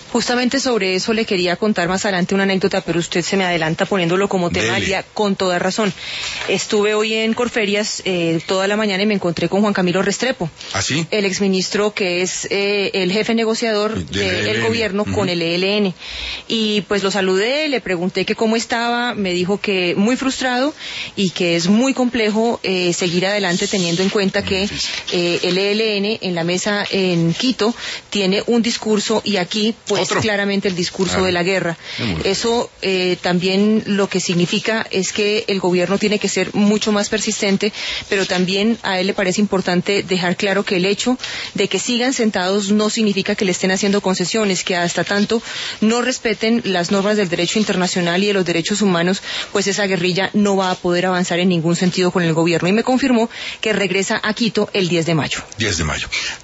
Justamente sobre eso le quería contar más adelante una anécdota, pero usted se me adelanta poniéndolo como tema del día con toda razón. Estuve hoy en Corferias toda la mañana y me encontré con Juan Camilo Restrepo. ¿Ah, sí? El exministro que es el jefe negociador del gobierno con el ELN. Y pues lo saludé, le pregunté que cómo estaba, me dijo que muy frustrado y que es muy complejo seguir adelante teniendo en cuenta que el ELN en la mesa en Quito tiene un discurso y aquí pues claramente el discurso de la guerra. Eso también lo que significa es que el gobierno tiene que ser mucho más persistente, pero también a él le parece importante dejar claro que el hecho de que sigan sentados no significa que le estén haciendo concesiones, que hasta tanto no respeten las normas del derecho internacional y de los derechos humanos, pues esa guerrilla no va a poder avanzar en ningún sentido con el gobierno. Y me confirmó que regresa a Quito el 10 de mayo. 10 de mayo.